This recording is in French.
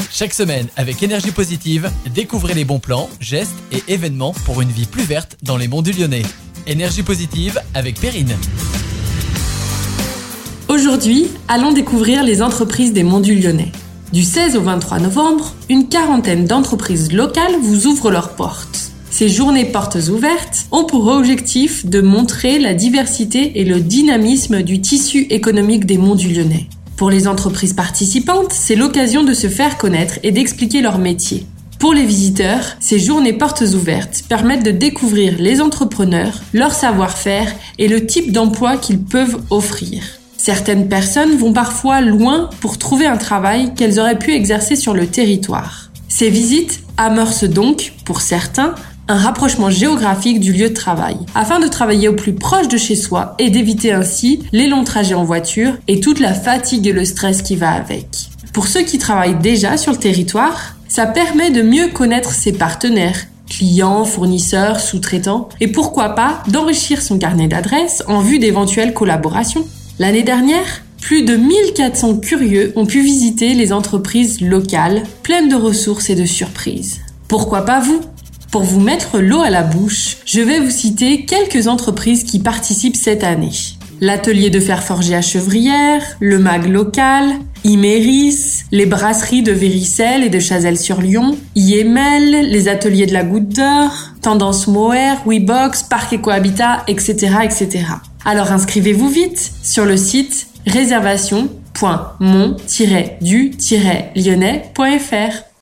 Chaque semaine, avec Énergie Positive, découvrez les bons plans, gestes et événements pour une vie plus verte dans les monts du Lyonnais. Énergie Positive avec Perrine. Aujourd'hui, allons découvrir les entreprises des monts du Lyonnais. Du 16 au 23 novembre, une quarantaine d'entreprises locales vous ouvrent leurs portes. Ces journées portes ouvertes ont pour objectif de montrer la diversité et le dynamisme du tissu économique des monts du Lyonnais. Pour les entreprises participantes, c'est l'occasion de se faire connaître et d'expliquer leur métier. Pour les visiteurs, ces journées portes ouvertes permettent de découvrir les entrepreneurs, leur savoir-faire et le type d'emploi qu'ils peuvent offrir. Certaines personnes vont parfois loin pour trouver un travail qu'elles auraient pu exercer sur le territoire. Ces visites amorcent donc, pour certains, un rapprochement géographique du lieu de travail, afin de travailler au plus proche de chez soi et d'éviter ainsi les longs trajets en voiture et toute la fatigue et le stress qui va avec. Pour ceux qui travaillent déjà sur le territoire, ça permet de mieux connaître ses partenaires, clients, fournisseurs, sous-traitants, et pourquoi pas d'enrichir son carnet d'adresses en vue d'éventuelles collaborations. L'année dernière, plus de 1400 curieux ont pu visiter les entreprises locales, pleines de ressources et de surprises. Pourquoi pas vous ? Pour vous mettre l'eau à la bouche, je vais vous citer quelques entreprises qui participent cette année. L'atelier de fer forgé à Chevrières, le MAG local, Iméris, les brasseries de Véricelle et de Chazelles-sur-Lyon, IML, les ateliers de la Goutte d'Or, Tendance Mohair, WeBox, Parc Ecohabitat, etc., etc. Alors inscrivez-vous vite sur le site réservation.mont-du-lyonnais.fr.